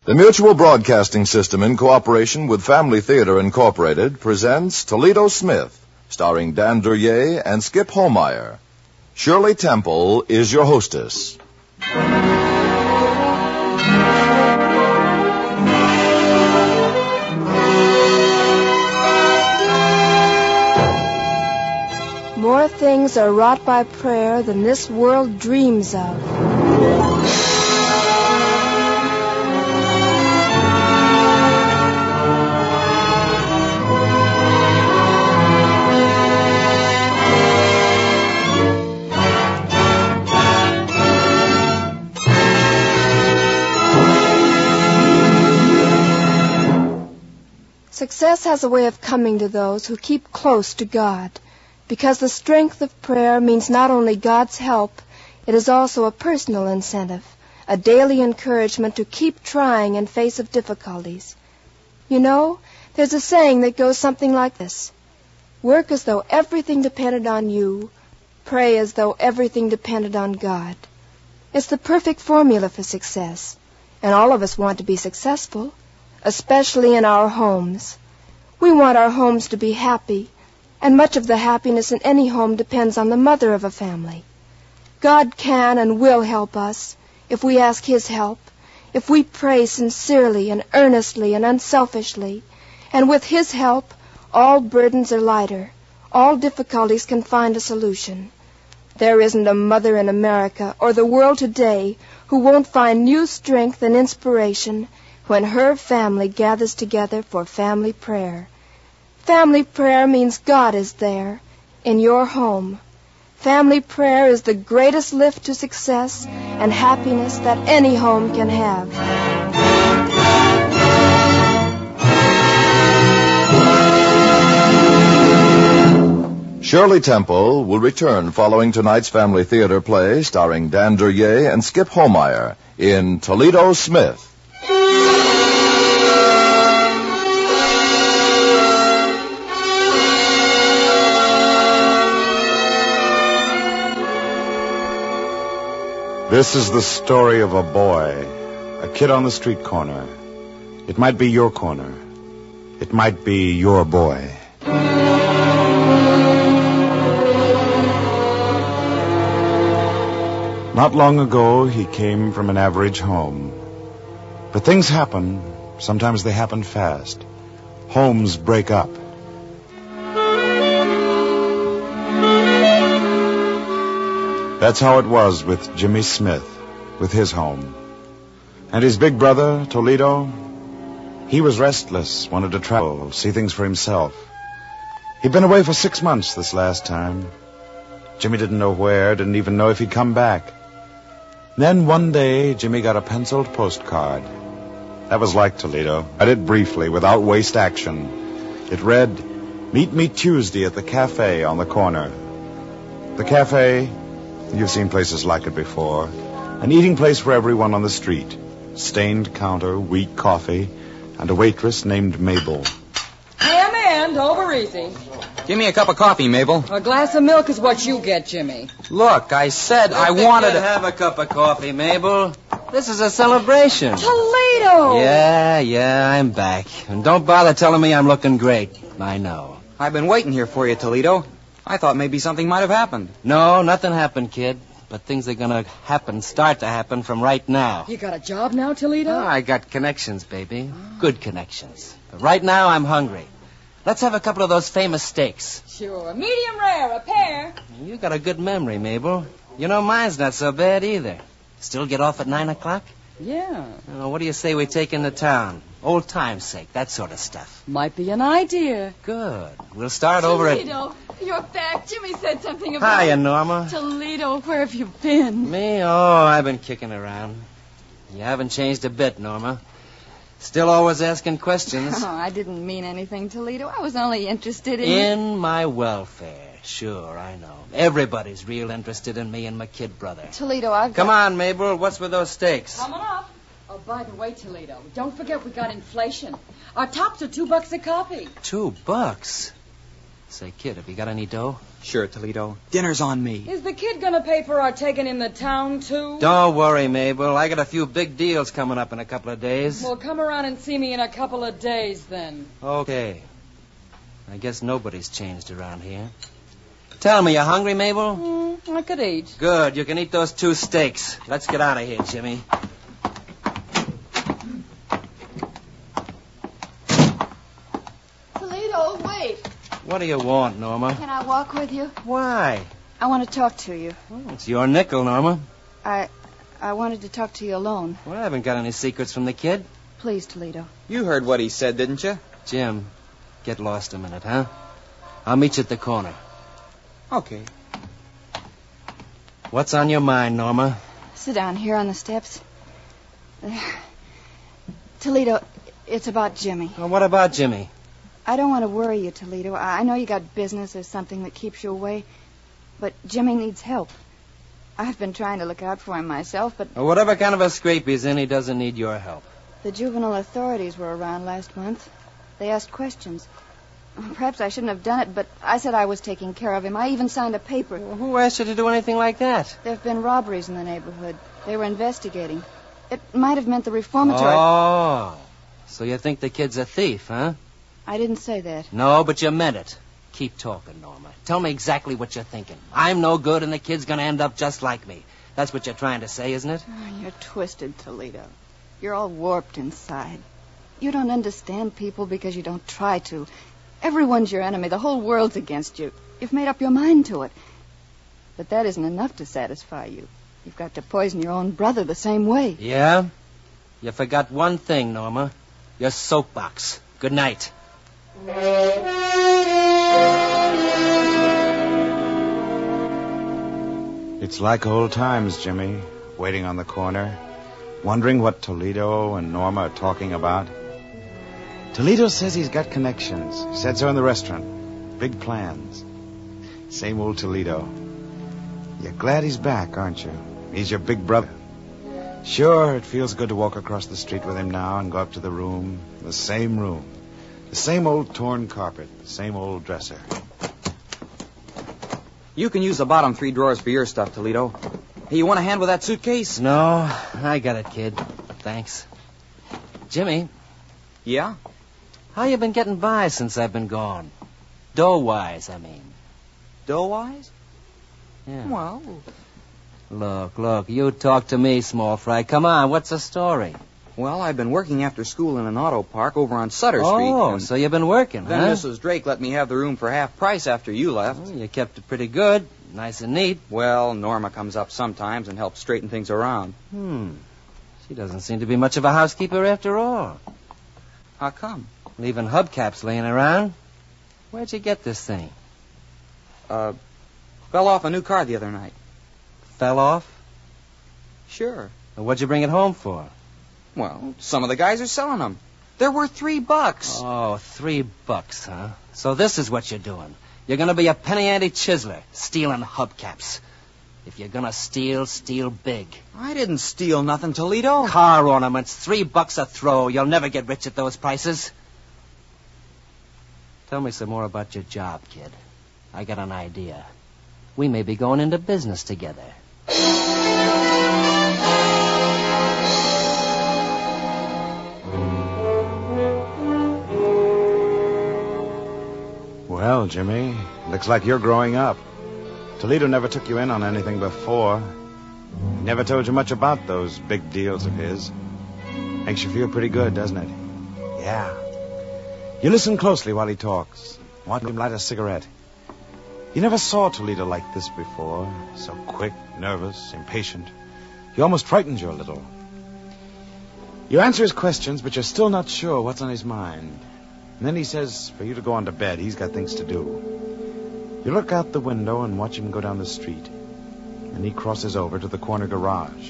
The Mutual Broadcasting System, in cooperation with Family Theater Incorporated, presents Toledo Smith, starring Dan Duryea and Skip Holmeyer. Shirley Temple is your hostess. More things are wrought by prayer than this world dreams of. Success has a way of coming to those who keep close to God, because the strength of prayer means not only God's help, it is also a personal incentive, a daily encouragement to keep trying in face of difficulties. You know, there's a saying that goes something like this: work as though everything depended on you, pray as though everything depended on God. It's the perfect formula for success, and all of us want to be successful, especially in our homes. We want our homes to be happy, and much of the happiness in any home depends on the mother of a family. God can and will help us if we ask His help, if we pray sincerely and earnestly and unselfishly, and with His help, all burdens are lighter, all difficulties can find a solution. There isn't a mother in America or the world today who won't find new strength and inspiration when her family gathers together for family prayer. Family prayer means God is there, in your home. Family prayer is the greatest lift to success and happiness that any home can have. Shirley Temple will return following tonight's Family Theater play starring Dan Duryea and Skip Holmeyer in Toledo Smith. This is the story of a boy, a kid on the street corner. It might be your corner. It might be your boy. Not long ago, he came from an average home. But things happen. Sometimes they happen fast. Homes break up. That's how it was with Jimmy Smith, with his home. And his big brother, Toledo, he was restless, wanted to travel, see things for himself. He'd been away for 6 months this last time. Jimmy didn't know where, didn't even know if he'd come back. Then one day, Jimmy got a penciled postcard. That was like Toledo. I read it briefly, without waste action. It read, "Meet me Tuesday at the cafe on the corner." The cafe, you've seen places like it before. An eating place for everyone on the street. Stained counter, weak coffee, and a waitress named Mabel. Ham and over easy. Give me a cup of coffee, Mabel. A glass of milk is what you get, Jimmy. Look, I said I wanted to have a cup of coffee, Mabel. This is a celebration. Toledo! Yeah, I'm back. And don't bother telling me I'm looking great. I know. I've been waiting here for you, Toledo. I thought maybe something might have happened. No, nothing happened, kid. But things are gonna start to happen from right now. You got a job now, Toledo? Oh, I got connections, baby. Good connections. But right now, I'm hungry. Let's have a couple of those famous steaks. Sure. Medium rare, a pair. You got a good memory, Mabel. You know, mine's not so bad either. Still get off at 9 o'clock? Yeah. What do you say we take into town? Old time's sake, that sort of stuff. Might be an idea. Good. We'll start over at... Toledo, you're back. Jimmy said something about... Hiya, Norma. Toledo, where have you been? Me? Oh, I've been kicking around. You haven't changed a bit, Norma. Still always asking questions. Oh, I didn't mean anything, Toledo. I was only interested in my welfare. Sure, I know. Everybody's real interested in me and my kid brother. Toledo, I've Come on, Mabel. What's with those steaks? Coming up. Oh, by the way, Toledo, don't forget we got inflation. Our tops are $2 a copy. $2? Say, kid, have you got any dough? Sure, Toledo. Dinner's on me. Is the kid gonna pay for our taking in the town, too? Don't worry, Mabel. I got a few big deals coming up in a couple of days. Well, come around and see me in a couple of days, then. Okay. I guess nobody's changed around here. Tell me, you hungry, Mabel? I could eat. Good. You can eat those 2 steaks. Let's get out of here, Jimmy. Toledo, wait. What do you want, Norma? Can I walk with you? Why? I want to talk to you. It's your nickel, Norma. I wanted to talk to you alone. Well, I haven't got any secrets from the kid. Please, Toledo. You heard what he said, didn't you? Jim, get lost a minute, huh? I'll meet you at the corner. Okay. What's on your mind, Norma? Sit down here on the steps. Toledo, it's about Jimmy. Well, what about Jimmy? I don't want to worry you, Toledo. I know you got business or something that keeps you away, but Jimmy needs help. I've been trying to look out for him myself, but Well, whatever kind of a scrape he's in, he doesn't need your help. the juvenile authorities were around last month. They asked questions. Perhaps I shouldn't have done it, but I said I was taking care of him. I even signed a paper. Well, who asked you to do anything like that? There have been robberies in the neighborhood. They were investigating. It might have meant the reformatory. Oh, so you think the kid's a thief, huh? I didn't say that. No, but you meant it. Keep talking, Norma. Tell me exactly what you're thinking. I'm no good, and the kid's going to end up just like me. That's what you're trying to say, isn't it? Oh, you're twisted, Toledo. You're all warped inside. You don't understand people because you don't try to. Everyone's your enemy. The whole world's against you. You've made up your mind to it. But that isn't enough to satisfy you. You've got to poison your own brother the same way. Yeah? You forgot one thing, Norma. Your soapbox. Good night. It's like old times, Jimmy, waiting on the corner, wondering what Toledo and Norma are talking about. Toledo says he's got connections. He said so in the restaurant. Big plans. Same old Toledo. You're glad he's back, aren't you? He's your big brother. Sure, it feels good to walk across the street with him now and go up to the room. The same room. The same old torn carpet. The same old dresser. You can use the bottom 3 drawers for your stuff, Toledo. Hey, you want a hand with that suitcase? No, I got it, kid. Thanks. Jimmy, Yeah? how you been getting by since I've been gone? Dough-wise, I mean. Dough-wise? Yeah. Well, Look, you talk to me, small fry. Come on, what's the story? I've been working after school in an auto park over on Sutter Street. Oh, and so you've been working, then huh? Mrs. Drake let me have the room for half price after you left. Well, you kept it pretty good. Nice and neat. Well, Norma comes up sometimes and helps straighten things around. She doesn't seem to be much of a housekeeper after all. How come? Leaving hubcaps laying around. Where'd you get this thing? Fell off a new car the other night. Fell off? Sure. Well, what'd you bring it home for? Well, some of the guys are selling them. They're worth $3. Oh, $3, huh? So this is what you're doing. You're going to be a penny ante chiseler, stealing hubcaps. If you're going to steal, steal big. I didn't steal nothing, Toledo. Car ornaments, $3 a throw. You'll never get rich at those prices. Tell me some more about your job, kid. I got an idea. We may be going into business together. Well, Jimmy, looks like you're growing up. Toledo never took you in on anything before. He never told you much about those big deals of his. Makes you feel pretty good, doesn't it? Yeah. You listen closely while he talks. Watch him light a cigarette. You never saw Toledo like this before. So quick, nervous, impatient. He almost frightens you a little. You answer his questions, but you're still not sure what's on his mind. And then he says for you to go on to bed. He's got things to do. You look out the window and watch him go down the street. And he crosses over to the corner garage.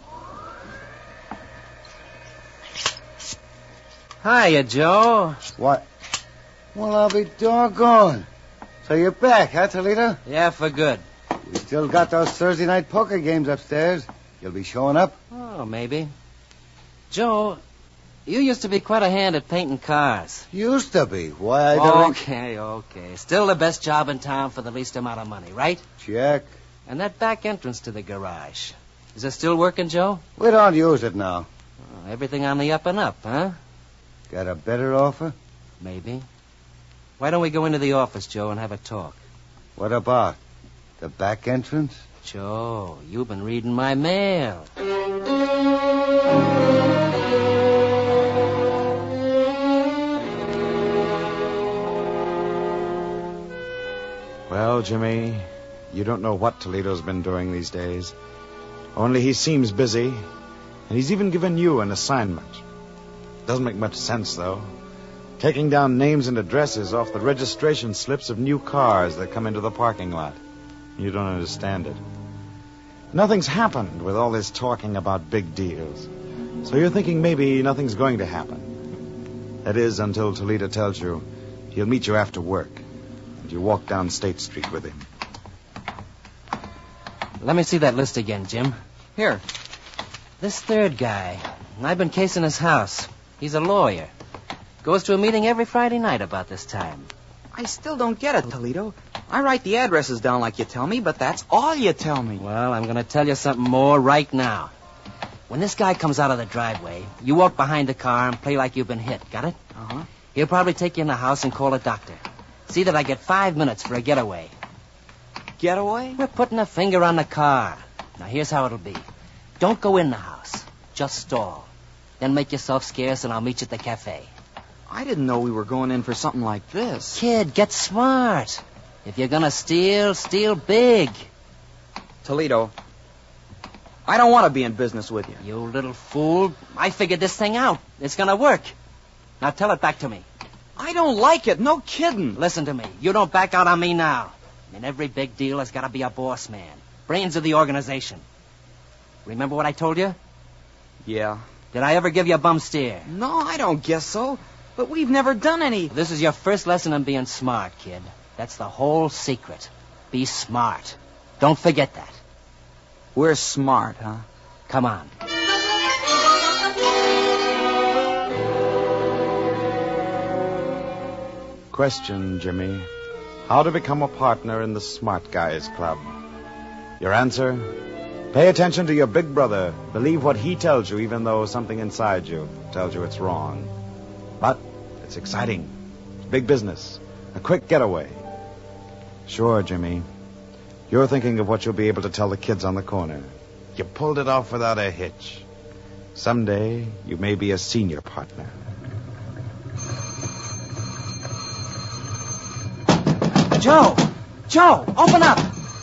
Hiya, Joe. What? Well, I'll be doggone. So you're back, huh, Toledo? Yeah, for good. You still got those Thursday night poker games upstairs. You'll be showing up? Oh, maybe. Joe, You used to be quite a hand at painting cars. Used to be. Why, I don't... Okay. Still the best job in town for the least amount of money, right? Check. And that back entrance to the garage. Is it still working, Joe? We don't use it now. Oh, everything on the up and up, huh? Got a better offer? Maybe. Why don't we go into the office, Joe, and have a talk? What about? The back entrance? Joe, you've been reading my mail. Well, Jimmy, you don't know what Toledo's been doing these days. Only he seems busy, and he's even given you an assignment. Doesn't make much sense, though. Taking down names and addresses off the registration slips of new cars that come into the parking lot. You don't understand it. Nothing's happened with all this talking about big deals. So you're thinking maybe nothing's going to happen. That is, until Toledo tells you he'll meet you after work. And you walk down State Street with him. Let me see that list again, Jim. Here. This third guy, I've been casing his house. He's a lawyer. Goes to a meeting every Friday night about this time. I still don't get it, Toledo. I write the addresses down like you tell me, but that's all you tell me. Well, I'm going to tell you something more right now. When this guy comes out of the driveway, you walk behind the car and play like you've been hit. Got it? Uh-huh. He'll probably take you in the house and call a doctor. See that I get 5 minutes for a getaway. Getaway? We're putting a finger on the car. Now, here's how it'll be. Don't go in the house. Just stall. Then make yourself scarce, and I'll meet you at the cafe. I didn't know we were going in for something like this. Kid, get smart. If you're gonna steal, steal big. Toledo, I don't want to be in business with you. You little fool. I figured this thing out. It's gonna work. Now tell it back to me. I don't like it. No kidding. Listen to me. You don't back out on me now. In every big deal, there's gotta be a boss man. Brains of the organization. Remember what I told you? Yeah. Did I ever give you a bum steer? No, I don't guess so. But we've never done any. This is your first lesson in being smart, kid. That's the whole secret. Be smart. Don't forget that. We're smart, huh? Come on. Question, Jimmy. How to become a partner in the Smart Guys Club? Your answer? Pay attention to your big brother. Believe what he tells you, even though something inside you tells you it's wrong. But it's exciting. It's big business. A quick getaway. Sure, Jimmy. You're thinking of what you'll be able to tell the kids on the corner. You pulled it off without a hitch. Someday, you may be a senior partner. Joe! Joe, open up!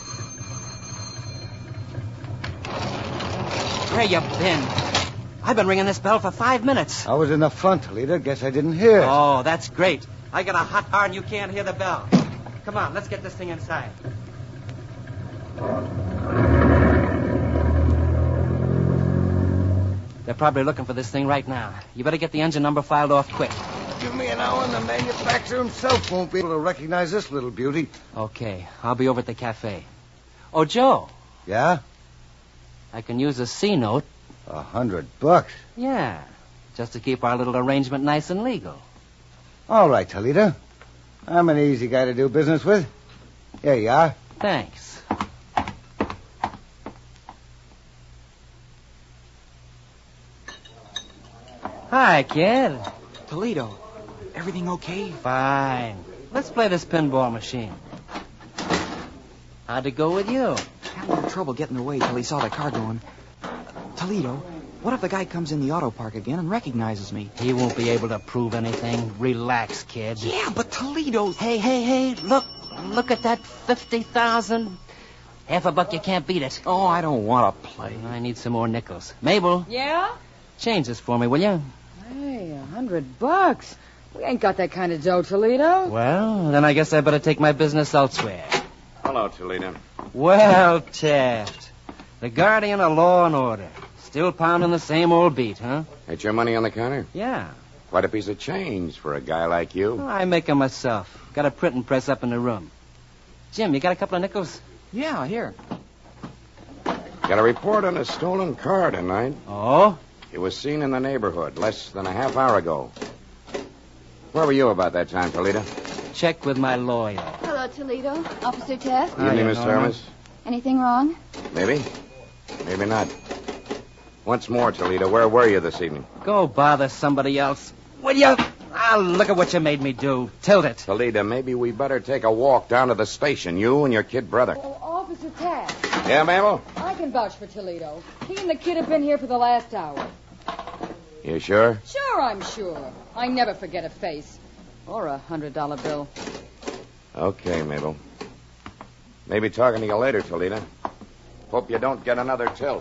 Where you been? I've been ringing this bell for 5 minutes. I was in the front, Toledo. Guess I didn't hear it. Oh, that's great. I got a hot car and you can't hear the bell. Come on, let's get this thing inside. They're probably looking for this thing right now. You better get the engine number filed off quick. Give me an hour and the manufacturer himself won't be able to recognize this little beauty. Okay, I'll be over at the cafe. Oh, Joe. Yeah? I can use a C note. $100? Yeah, just to keep our little arrangement nice and legal. All right, Toledo. I'm an easy guy to do business with. Here you are. Thanks. Hi, kid. Toledo, everything okay? Fine. Let's play this pinball machine. How'd it go with you? Had a little trouble getting away till he saw the car going. Toledo, what if the guy comes in the auto park again and recognizes me? He won't be able to prove anything. Relax, kid. Yeah, but Toledo... Hey, look at that 50,000. $50 you can't beat it. Oh, I don't want to play. I need some more nickels. Mabel, Yeah? change this for me, will you? Hey, $100. We ain't got that kind of dough, Toledo. Well, then I guess I better take my business elsewhere. Hello, Toledo. Well, Taft, the guardian of law and order. Still pounding the same old beat, huh? That's your money on the counter? Yeah. Quite a piece of change for a guy like you. Well, I make 'em myself. Got a printing press up in the room. Jim, you got a couple of nickels? Yeah, here. Got a report on a stolen car tonight. Oh? He was seen in the neighborhood less than a half hour ago. Where were you about that time, Toledo? Check with my lawyer. Hello, Toledo. Officer Taft. Evening, Miss Thomas. Anything wrong? Maybe. Maybe not. Once more, Toledo, where were you this evening? Go bother somebody else. Will you? Ah, look at what you made me do. Tilt it. Toledo, maybe we better take a walk down to the station, you and your kid brother. Oh, Officer Taft. Yeah, Mabel? I can vouch for Toledo. He and the kid have been here for the last hour. You sure? Sure, I'm sure. I never forget a face. Or a $100 bill. Okay, Mabel. Maybe talking to you later, Toledo. Hope you don't get another tilt.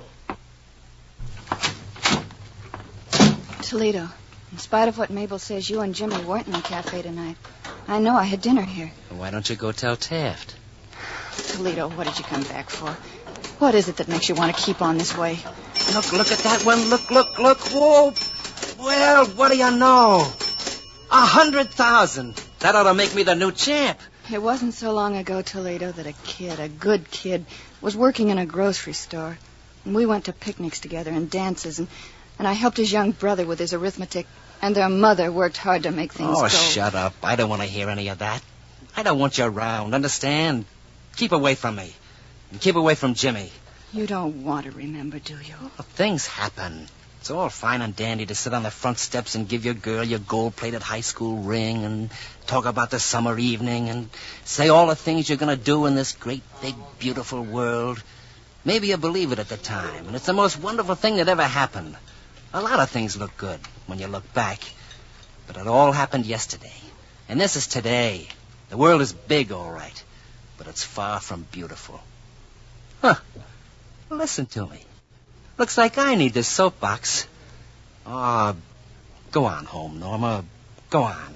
Toledo, in spite of what Mabel says, you and Jimmy weren't in the cafe tonight. I know. I had dinner here. Why don't you go tell Taft? Toledo, what did you come back for? What is it that makes you want to keep on this way? Look at that one. Look. Whoa. Well, what do you know? 100,000. That ought to make me the new champ. It wasn't so long ago, Toledo, that a kid, a good kid, was working in a grocery store. And we went to picnics together and dances, and I helped his young brother with his arithmetic, and their mother worked hard to make things go. Oh, shut up. I don't want to hear any of that. I don't want you around, understand? Keep away from me. And keep away from Jimmy. You don't want to remember, do you? Well, things happen. It's all fine and dandy to sit on the front steps and give your girl your gold-plated high school ring and talk about the summer evening and say all the things you're going to do in this great, big, beautiful world. Maybe you believe it at the time, and it's the most wonderful thing that ever happened. A lot of things look good when you look back, but it all happened yesterday. And this is today. The world is big, all right, but it's far from beautiful. Huh. Listen to me. Looks like I need this soapbox. Oh, go on home, Norma. Go on.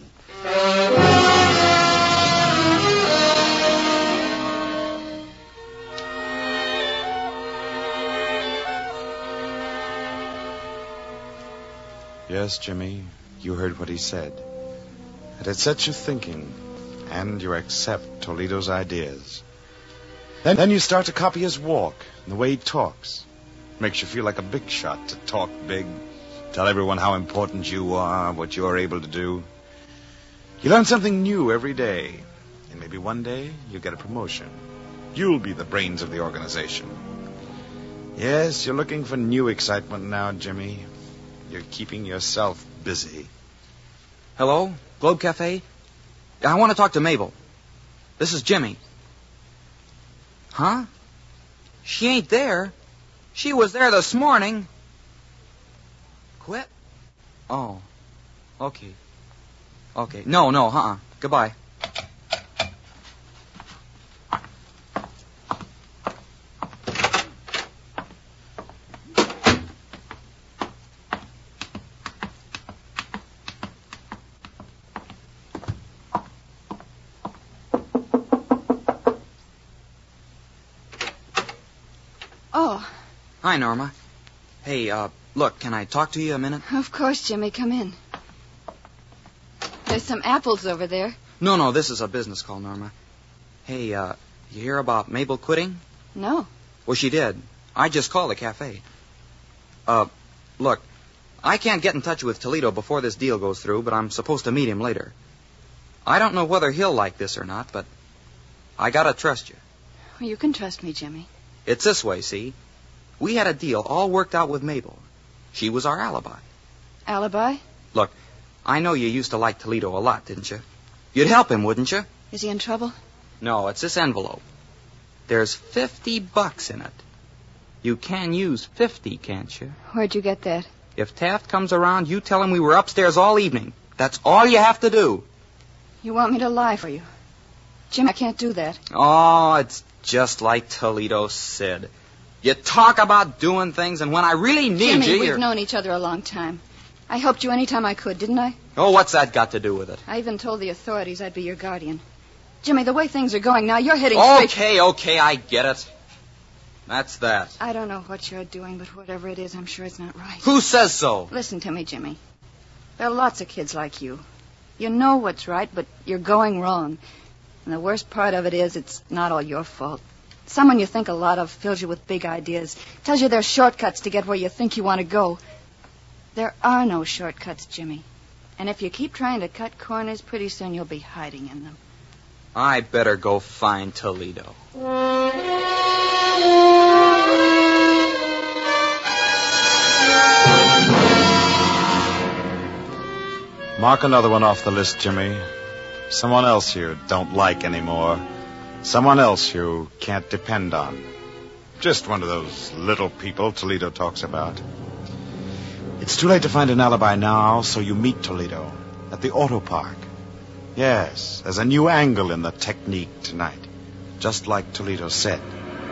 Yes, Jimmy, you heard what he said. And it sets you thinking, and you accept Toledo's ideas. Then you start to copy his walk and the way he talks. Makes you feel like a big shot to talk big, tell everyone how important you are, what you're able to do. You learn something new every day, and maybe one day you'll get a promotion. You'll be the brains of the organization. Yes, you're looking for new excitement now, Jimmy. You're keeping yourself busy. Hello? Globe Cafe? I want to talk to Mabel. This is Jimmy. Huh? She ain't there. She was there this morning. Quit? Oh. Okay. Okay. No. Goodbye. Oh. Hi, Norma. Hey, look, can I talk to you a minute? Of course, Jimmy. Come in. There's some apples over there. No, this is a business call, Norma. Hey, you hear about Mabel quitting? No. Well, she did. I just called the cafe. Look, I can't get in touch with Toledo before this deal goes through, but I'm supposed to meet him later. I don't know whether he'll like this or not, but I gotta trust you. Well, you can trust me, Jimmy. It's this way, see? We had a deal all worked out with Mabel. She was our alibi. Alibi? Look, I know you used to like Toledo a lot, didn't you? You'd help him, wouldn't you? Is he in trouble? No, it's this envelope. There's $50 in it. You can use 50, can't you? Where'd you get that? If Taft comes around, you tell him we were upstairs all evening. That's all you have to do. You want me to lie for you? Jimmy, I can't do that. Oh, it's just like Toledo said. You talk about doing things, and when I really need Jimmy, you, we've known each other a long time. I helped you any time I could, didn't I? Oh, what's that got to do with it? I even told the authorities I'd be your guardian. Jimmy, the way things are going now, you're heading straight... Okay, I get it. That's that. I don't know what you're doing, but whatever it is, I'm sure it's not right. Who says so? Listen to me, Jimmy. There are lots of kids like you. You know what's right, but you're going wrong. And the worst part of it is it's not all your fault. Someone you think a lot of fills you with big ideas, tells you there's shortcuts to get where you think you want to go. There are no shortcuts, Jimmy. And if you keep trying to cut corners, pretty soon you'll be hiding in them. I better go find Toledo. Mark another one off the list, Jimmy. Someone else you don't like anymore. Someone else you can't depend on. Just one of those little people Toledo talks about. It's too late to find an alibi now, so you meet Toledo at the auto park. Yes, there's a new angle in the technique tonight, just like Toledo said.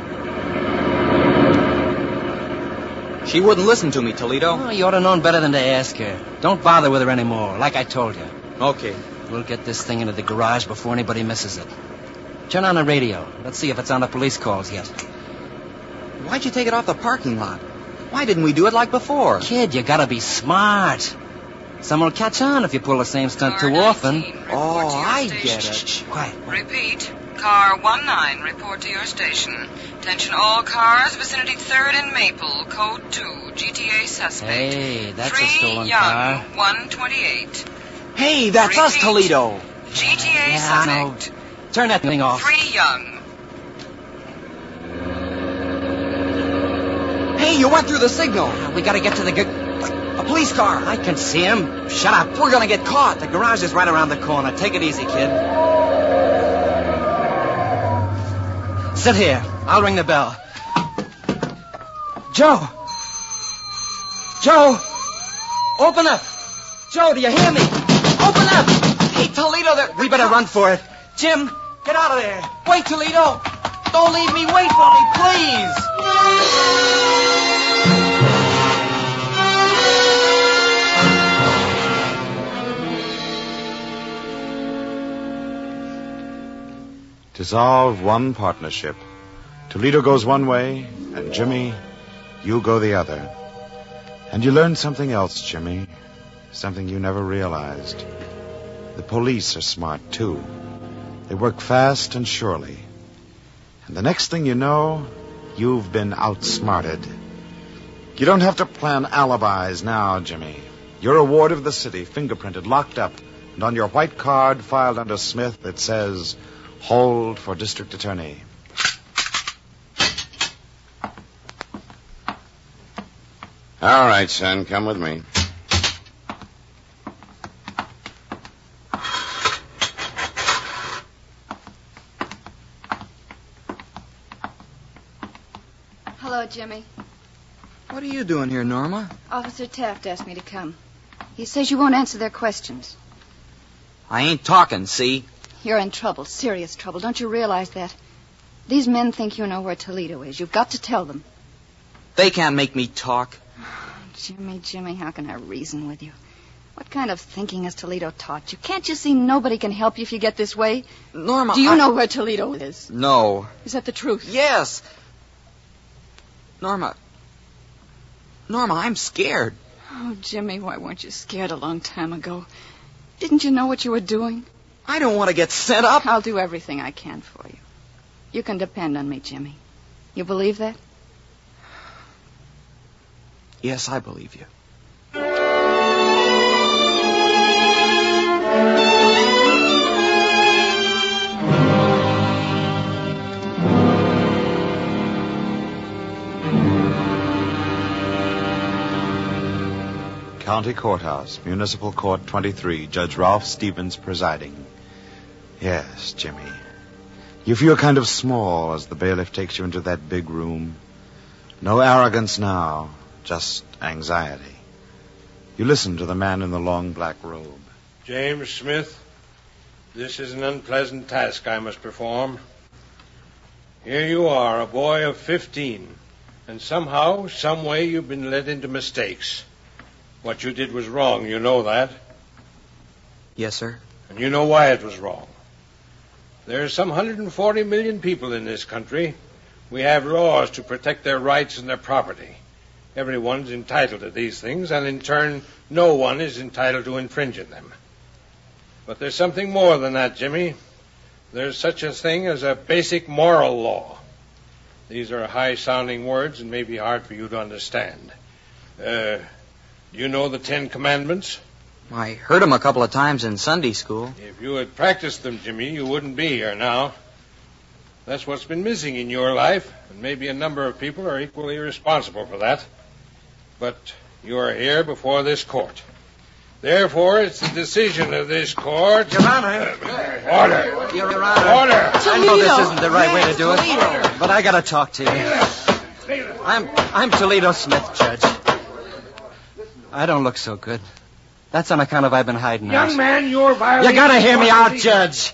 She wouldn't listen to me, Toledo. Oh, you ought to known better than to ask her. Don't bother with her anymore, like I told you. Okay. We'll get this thing into the garage before anybody misses it. Turn on the radio. Let's see if it's on the police calls yet. Why'd you take it off the parking lot? Why didn't we do it like before? Kid, you gotta be smart. Someone will catch on if you pull the same stunt too often. Oh, I get it. Quiet. Repeat. Car 19, report to your station. Attention all cars, vicinity 3rd and Maple, code 2, GTA suspect. Hey, that's Free a stolen Young, car. 128. Hey, that's Repeat. us, Toledo. GTA suspect. Turn that thing off. 3 Young. Hey, you went through the signal. We gotta get to the... A police car. I can see him. Shut up. We're gonna get caught. The garage is right around the corner. Take it easy, kid. Sit here. I'll ring the bell. Joe! Joe! Open up! Joe, do you hear me? Open up! Hey, Toledo, we better run for it. Jim, get out of there. Wait, Toledo. Don't leave me. Wait for me, please. Dissolve one partnership. Toledo goes one way, and Jimmy, you go the other. And you learn something else, Jimmy. Something you never realized. The police are smart, too. They work fast and surely. And the next thing you know, you've been outsmarted. You don't have to plan alibis now, Jimmy. You're a ward of the city, fingerprinted, locked up, and on your white card filed under Smith, it says... Hold for district attorney. All right, son, come with me. Hello, Jimmy. What are you doing here, Norma? Officer Taft asked me to come. He says you won't answer their questions. I ain't talking, see? You're in trouble, serious trouble. Don't you realize that? These men think you know where Toledo is. You've got to tell them. They can't make me talk. Jimmy, how can I reason with you? What kind of thinking has Toledo taught you? Can't you see nobody can help you if you get this way? Norma, do you know where Toledo is? No. Is that the truth? Yes. Norma, I'm scared. Oh, Jimmy, why weren't you scared a long time ago? Didn't you know what you were doing? I don't want to get sent up. I'll do everything I can for you. You can depend on me, Jimmy. You believe that? Yes, I believe you. County Courthouse, Municipal Court 23, Judge Ralph Stevens presiding. Yes, Jimmy. You feel kind of small as the bailiff takes you into that big room. No arrogance now, just anxiety. You listen to the man in the long black robe. James Smith, this is an unpleasant task I must perform. Here you are, a boy of 15, and somehow, some way, you've been led into mistakes. What you did was wrong, you know that? Yes, sir. And you know why it was wrong. There's some 140 million people in this country. We have laws to protect their rights and their property. Everyone's entitled to these things, and in turn, no one is entitled to infringe on them. But there's something more than that, Jimmy. There's such a thing as a basic moral law. These are high-sounding words and may be hard for you to understand. Do you know the 10 Commandments? I heard them a couple of times in Sunday school. If you had practiced them, Jimmy, you wouldn't be here now. That's what's been missing in your life, and maybe a number of people are equally responsible for that. But you are here before this court. Therefore, it's the decision of this court... Your Honor. Order. Your Honor. Order. I know this isn't the right way to do it, but I got to talk to you. I'm Toledo Smith, Judge. I don't look so good. That's on account of I've been hiding out. Young man, you're violating... You got to hear me out, Judge.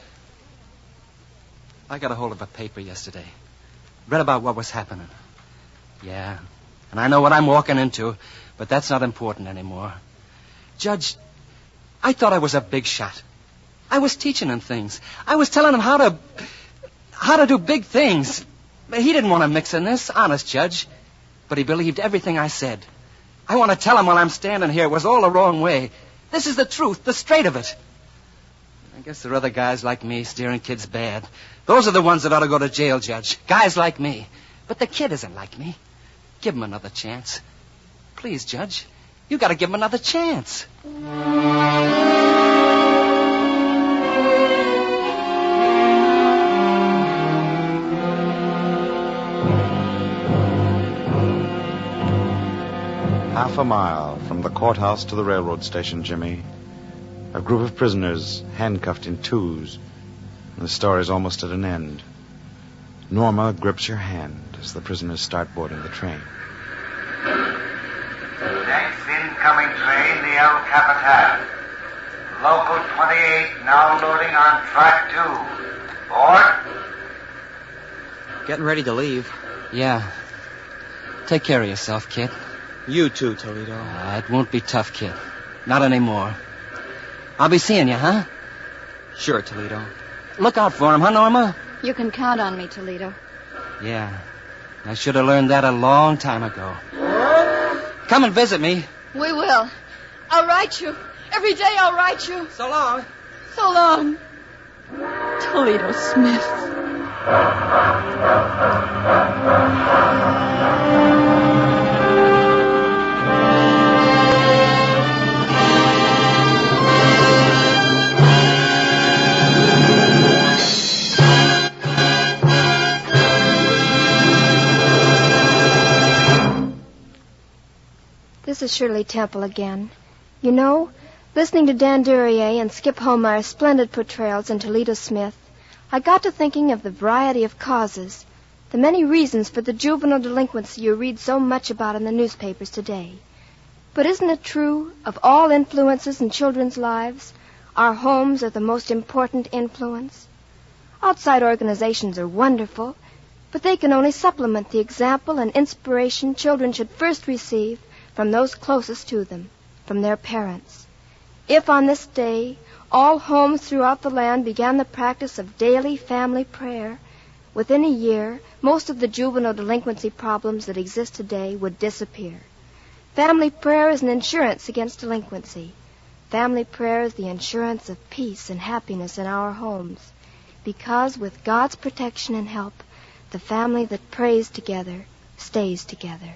I got a hold of a paper yesterday. Read about what was happening. Yeah, and I know what I'm walking into, but that's not important anymore. Judge, I thought I was a big shot. I was teaching him things. I was telling him how to do big things. He didn't want to mix in this, honest, Judge. But he believed everything I said. I want to tell him while I'm standing here it was all the wrong way. This is the truth, the straight of it. I guess there are other guys like me steering kids bad. Those are the ones that ought to go to jail, Judge. Guys like me. But the kid isn't like me. Give him another chance. Please, Judge. You got to give him another chance. Half a mile from the courthouse to the railroad station, Jimmy. A group of prisoners handcuffed in twos. And the story's almost at an end. Norma grips your hand as the prisoners start boarding the train. Next incoming train, the El Capitan. Local 28 now loading on track 2. Board? Getting ready to leave. Yeah. Take care of yourself, kid. You too, Toledo. It won't be tough, kid. Not anymore. I'll be seeing you, huh? Sure, Toledo. Look out for him, huh, Norma? You can count on me, Toledo. Yeah. I should have learned that a long time ago. Come and visit me. We will. I'll write you. Every day I'll write you. So long. So long. Toledo Smith. This is Shirley Temple again. You know, listening to Dan Duryea and Skip Homeyer's splendid portrayals in Toledo Smith, I got to thinking of the variety of causes, the many reasons for the juvenile delinquency you read so much about in the newspapers today. But isn't it true, of all influences in children's lives, our homes are the most important influence? Outside organizations are wonderful, but they can only supplement the example and inspiration children should first receive from those closest to them, from their parents. If on this day all homes throughout the land began the practice of daily family prayer, within a year most of the juvenile delinquency problems that exist today would disappear. Family prayer is an insurance against delinquency. Family prayer is the insurance of peace and happiness in our homes, because with God's protection and help, the family that prays together stays together.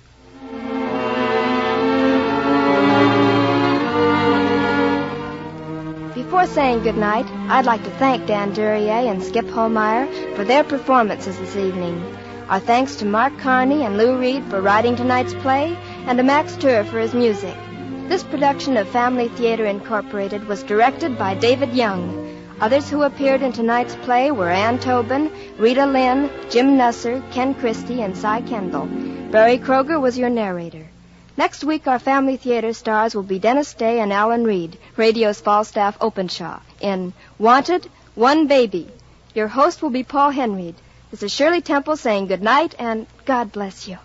Before saying goodnight, I'd like to thank Dan Duryea and Skip Homeyer for their performances this evening. Our thanks to Mark Carney and Lou Reed for writing tonight's play, and to Max Turr for his music. This production of Family Theater Incorporated was directed by David Young. Others who appeared in tonight's play were Ann Tobin, Rita Lynn, Jim Nusser, Ken Christie, and Cy Kendall. Barry Kroger was your narrator. Next week, our Family Theater stars will be Dennis Day and Alan Reed, radio's Falstaff Openshaw, in Wanted, One Baby. Your host will be Paul Henreid. This is Shirley Temple saying good night, and God bless you.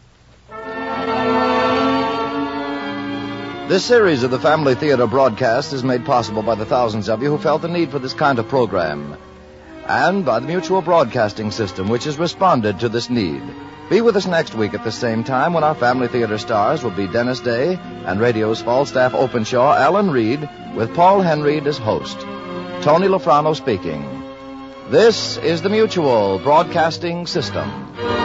This series of the Family Theater broadcast is made possible by the thousands of you who felt the need for this kind of program, and by the Mutual Broadcasting System, which has responded to this need. Be with us next week at the same time when our Family Theater stars will be Dennis Day and radio's Falstaff Openshaw, Alan Reed, with Paul Henreid as host. Tony Lofrano speaking. This is the Mutual Broadcasting System.